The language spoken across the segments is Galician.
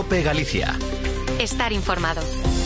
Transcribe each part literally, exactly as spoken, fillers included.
COPE Galicia. Estar informado.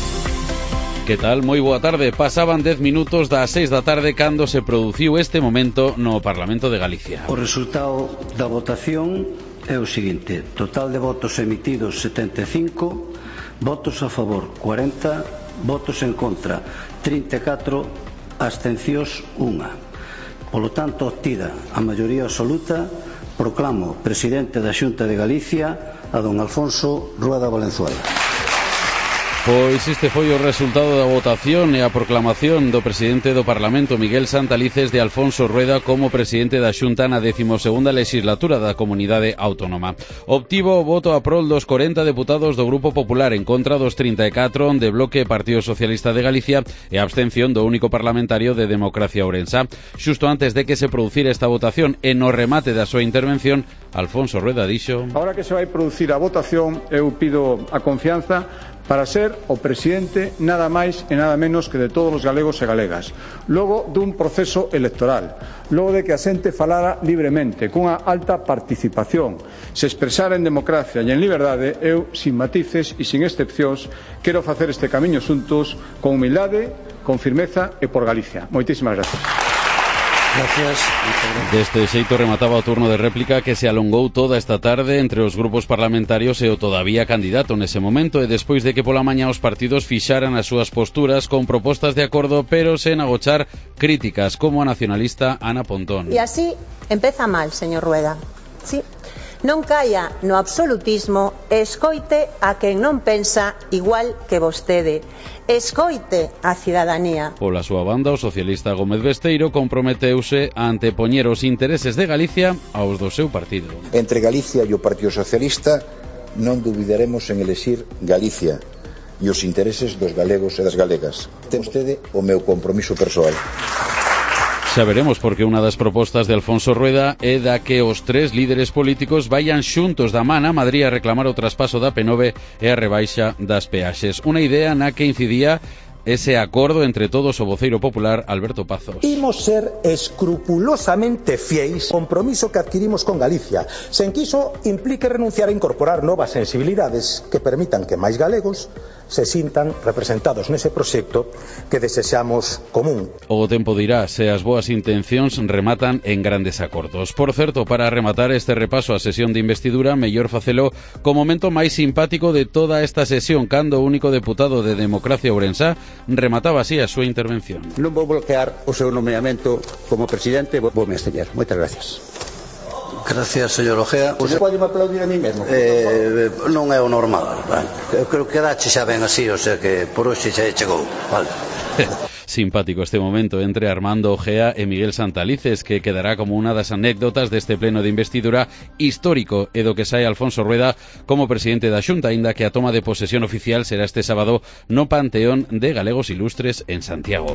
Que tal? Moi boa tarde. Pasaban dez minutos das seis da tarde cando se produciu este momento no Parlamento de Galicia. O resultado da votación é o seguinte: total de votos emitidos setenta e cinco, votos a favor cuarenta, votos en contra trinta e catro, abstencións unha. Polo tanto, obtida a maioría absoluta, proclamo presidente da Xunta de Galicia a don Alfonso Rueda Valenzuela. Pois este foi o resultado da votación e a proclamación do presidente do Parlamento, Miguel Santalices, de Alfonso Rueda como presidente da Xunta na décimo segunda legislatura da Comunidade Autónoma. Obtivo o voto a prol dos corenta deputados do Grupo Popular, en contra dos trinta e catro de Bloque Partido Socialista de Galicia e a abstención do único parlamentario de Democracia Ourensá. Xusto antes de que se producira esta votación e no remate da súa intervención, Alfonso Rueda dixo: Ahora que se vai producir a votación, eu pido a confianza para ser o presidente nada máis e nada menos que de todos os galegos e galegas, logo dun proceso electoral, logo de que a xente falara libremente, cunha alta participación, se expresara en democracia e en liberdade. Eu, sin matices e sin excepcións, quero facer este camiño xuntos con humildade, con firmeza e por Galicia. Moitísimas gracias. Gracias. Deste xeito remataba o turno de réplica que se alongou toda esta tarde entre os grupos parlamentarios e o todavía candidato nese momento, e despois de que pola mañá os partidos fixaran as súas posturas con propostas de acordo, pero sen agochar críticas, como a nacionalista Ana Pontón. E así empeza mal, señor Rueda. Sí. Non caia no absolutismo e escoite a quen non pensa igual que vostede. Escoite a cidadanía. Pola súa banda, o socialista Gómez Besteiro comprometeuse a antepoñer os intereses de Galicia aos do seu partido. Entre Galicia e o Partido Socialista non dubidaremos en elexir Galicia e os intereses dos galegos e das galegas. Ten vostede o meu compromiso persoal. Xa veremos, porque unha das propostas de Alfonso Rueda é da que os tres líderes políticos vayan xuntos da man a Madrid a reclamar o traspaso da P nove e a rebaixa das peaxes. Unha idea na que incidía ese acordo entre todos o voceiro popular Alberto Pazos. Imos ser escrupulosamente fieis ao compromiso que adquirimos con Galicia, sen que iso implique renunciar a incorporar novas sensibilidades que permitan que máis galegos se sintan representados nese proxecto que desexamos común. O tempo dirá se as boas intencións rematan en grandes acordos. Por certo, para rematar este repaso á sesión de investidura, mellor facelo co momento máis simpático de toda esta sesión, cando o único deputado de Democracia Ourensá remataba así a súa intervención. Non vou bloquear o seu nomeamento como presidente, vou me absteñer. Moitas gracias. Gracias, señor Ojea. Você pode me aplaudir a mí mesmo? Eh, non é o normal. Eu creo que dache xa ben así, o sea que por hoxe xa chegou. Vale. Simpático este momento entre Armando Ojea e Miguel Santalices, que quedará como unha das anécdotas deste pleno de investidura histórico e do que sae Alfonso Rueda como presidente da Xunta, aínda que a toma de posesión oficial será este sábado no Panteón de Galegos Ilustres en Santiago.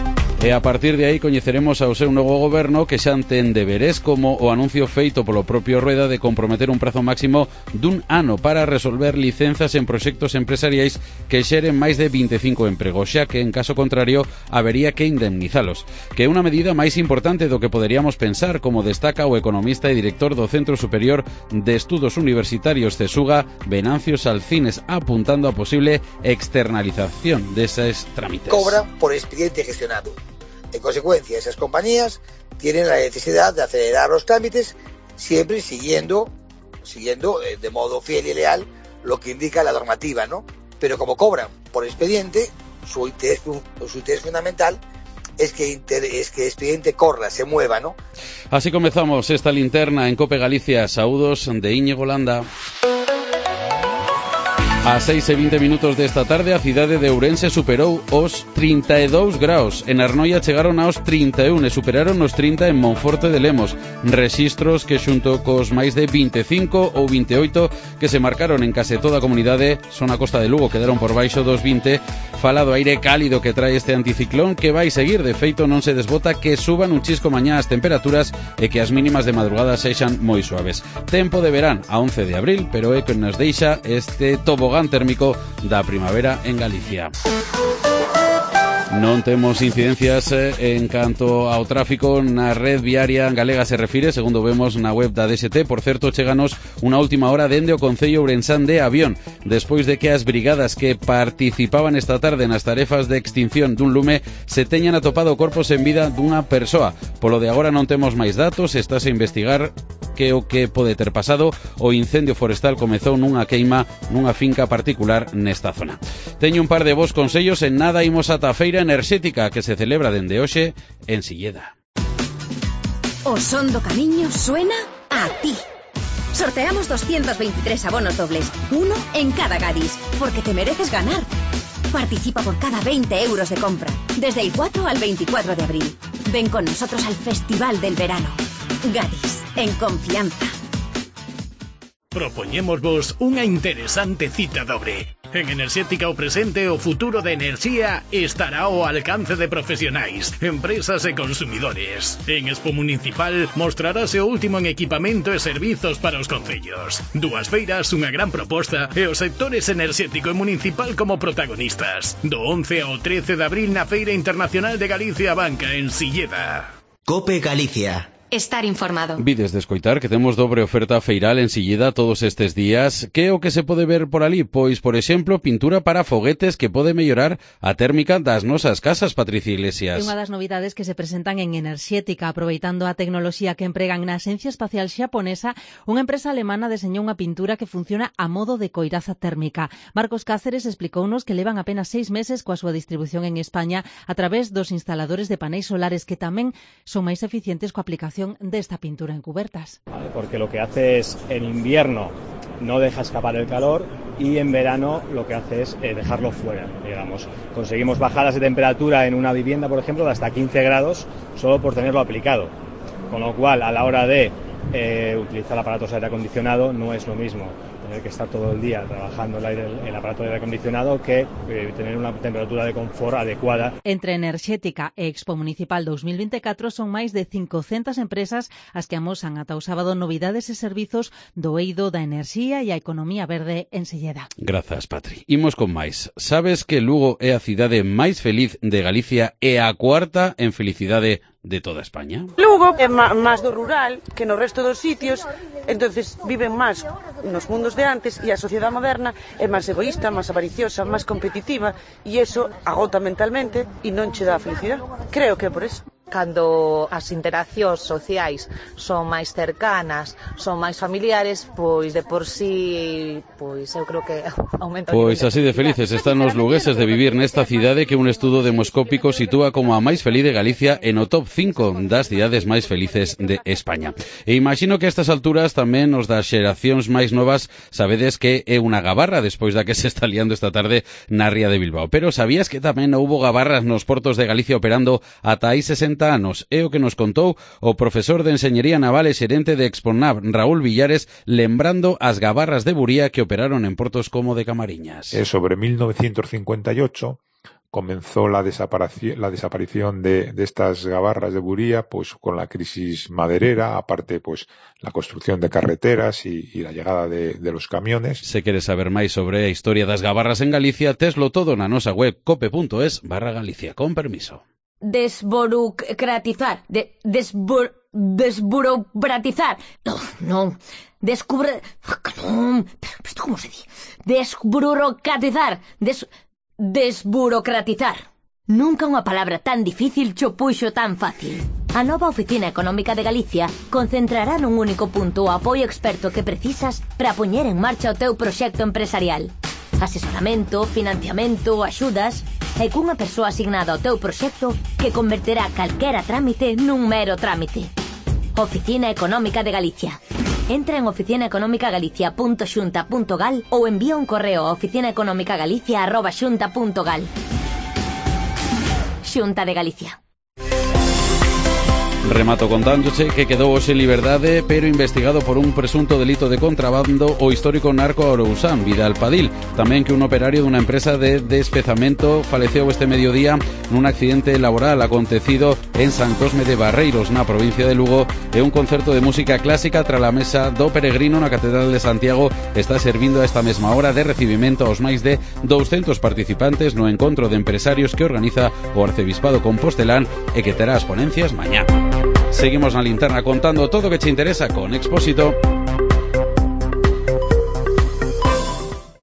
E a partir de aí coñeceremos ao seu novo goberno, que xa ten deberes como o anuncio feito polo propio Rueda de comprometer un prazo máximo dun ano para resolver licenzas en proxectos empresariais que xeren máis de vinte e cinco empregos, xa que en caso contrario habería que indemnizalos, que é unha medida máis importante do que poderíamos pensar, como destaca o economista e director do Centro Superior de Estudos Universitarios CESUGA, Venancio Salcines, apuntando a posible externalización deses trámites. Cobra por expediente gestionado. En consecuencia, esas compañías tienen la necesidad de acelerar los trámites, siempre siguiendo, siguiendo de modo fiel y leal lo que indica la normativa, ¿no? Pero como cobran por expediente, su interés, su interés fundamental es que, inter, es que el expediente corra, se mueva, ¿no? Así comezamos esta linterna en COPE Galicia. Saúdos de Íñigo Landa. A seis e vinte minutos desta tarde, a cidade de Ourense superou os trinta e dous graus. En Arnoia chegaron aos trinta e un e superaron os trinta en Monforte de Lemos. Rexistros que xunto cos máis de vinte e cinco ou vinte e oito que se marcaron en case toda a comunidade son a Costa de Lugo, quedaron por baixo dos vinte. Fala do aire cálido que trae este anticiclón, que vai seguir. De feito, non se desbota que suban un chisco mañá as temperaturas e que as mínimas de madrugada sexan moi suaves. Tempo de verán a once de abril, pero é que nos deixa este tobogán térmico da primavera en Galicia. Non temos incidencias eh, en canto ao tráfico na red viaria galega se refire, segundo vemos na web da D S T. Por certo, cheganos unha última hora dende o Concello Ourensán de Avión, despois de que as brigadas que participaban esta tarde nas tarefas de extinción dun lume se teñan atopado corpos en vida dunha persoa. Polo de agora non temos máis datos, estáse a investigar que o que pode ter pasado. O incendio forestal comezou nunha queima nunha finca particular nesta zona. Teño un par de vos consellos. En nada imos ata a feira enerxética que se celebra dende hoxe en Silleda. O son do camiño suena a ti. Sorteamos doscientos veintitrés abonos dobles, uno en cada Gadis, porque te mereces ganar. Participa por cada veinte euros de compra, desde el cuatro al veinticuatro de abril. Ven con nosotros al Festival del Verano. Gadis, en confianza. Propoñémosvos unha interesante cita dobre. En Enerxética o presente o futuro de enerxía estará ao alcance de profesionais, empresas e consumidores. En Expo Municipal mostrarase o último en equipamento e servizos para os concellos. Dúas feiras, unha gran proposta e os sectores enerxético e municipal como protagonistas. Do once ao trece de abril na Feira Internacional de Galicia Banca en Silleda. Cope Galicia. Estar informado. Vides de escoitar que temos dobre oferta feiral en Silleda todos estes días. Que o que se pode ver por ali? Pois, por exemplo, pintura para foguetes que pode mellorar a térmica das nosas casas, Patricia Iglesias. É unha das novidades que se presentan en Enerxética, aproveitando a tecnoloxía que empregan na Axencia Espacial Xaponesa. Unha empresa alemana deseñou unha pintura que funciona a modo de coiraza térmica. Marcos Cáceres explicounos que levan apenas seis meses coa súa distribución en España a través dos instaladores de paneis solares, que tamén son máis eficientes coa aplicación de esta pintura en cubertas. Porque lo que hace es, en invierno no deja escapar el calor y en verano lo que hace es eh, dejarlo fuera, digamos. Conseguimos bajadas de temperatura en una vivienda, por ejemplo, de hasta quince grados solo por tenerlo aplicado. Con lo cual, a la hora de eh, utilizar aparatos de aire acondicionado no es lo mismo tener que estar todo el día trabajando el, aire, el aparato de aire acondicionado que eh, tener una temperatura de confort adecuada. Entre Enerxética e Expo Municipal dos mil veinticuatro son máis de cincocentas empresas as que amosan ata o sábado novidades e servizos do eido da enerxía e a economía verde en Silleda. Grazas, Patri. Imos con máis. Sabes que Lugo é a cidade máis feliz de Galicia e a cuarta en felicidade de toda España? Lugo é máis do rural que no resto dos sitios, entonces viven máis nos mundos de antes e a sociedade moderna é máis egoísta, máis avariciosa, máis competitiva e eso agota mentalmente e non che dá felicidade. Creo que é por eso. Cando as interaccións sociais son máis cercanas, son máis familiares, pois de por sí, pois eu creo que aumenta. Pois así de felices están os lugueses de vivir nesta cidade que un estudo demoscópico sitúa como a máis feliz de Galicia e no top cinco das cidades máis felices de España. E imagino que a estas alturas tamén os das xeracións máis novas sabedes que é unha gabarra despois da que se está liando esta tarde na ría de Bilbao. Pero sabías que tamén houbo gabarras nos portos de Galicia operando ata hai sesenta anos? É o que nos contou o profesor de Enxeñería Naval e xerente de Exponav, Raúl Villares, lembrando as gabarras de Buría que operaron en portos como de Camariñas. Eh, sobre mil novecientos cincuenta y ocho comenzó la desaparición, la desaparición de, de estas gabarras de Buría, pues con la crisis maderera, aparte pues la construcción de carreteras y, y la llegada de, de los camiones. Se queres saber máis sobre a historia das gabarras en Galicia, teslo todo na nosa web cope.es barra Galicia. Con permiso. Desburocratizar, de, desbur, desburocratizar, no, no, descubre, no, pero esto cómo se dice, desburocratizar, des, desburocratizar. Nunca unha palabra tan difícil cho puxo tan fácil. A nova Oficina Económica de Galicia concentrará nun único punto o apoio experto que precisas para poñer en marcha o teu proxecto empresarial. Asesoramento, financiamento, axudas e cunha persoa asignada ao teu proxecto que converterá calquera trámite nun mero trámite. Oficina Económica de Galicia. Entra en oficina económica galicia punto xunta punto gal ou envía un correo a oficinaeconomicagalicia arroba xunta punto gal. Xunta de Galicia. Remato contándoche que quedou hoxe en liberdade, pero investigado por un presunto delito de contrabando o histórico narco Arousán, Vidal Padil. Tamén que un operario dunha empresa de despezamento faleceu este mediodía nun accidente laboral acontecido en San Cosme de Barreiros, na provincia de Lugo, e un concerto de música clásica tras a mesa do Peregrino na Catedral de Santiago está servindo a esta mesma hora de recibimento aos máis de douscentos participantes no encontro de empresarios que organiza o Arcebispado Compostelán e que terá as ponencias mañá. Seguimos na linterna contando todo o que che interesa con Expósito.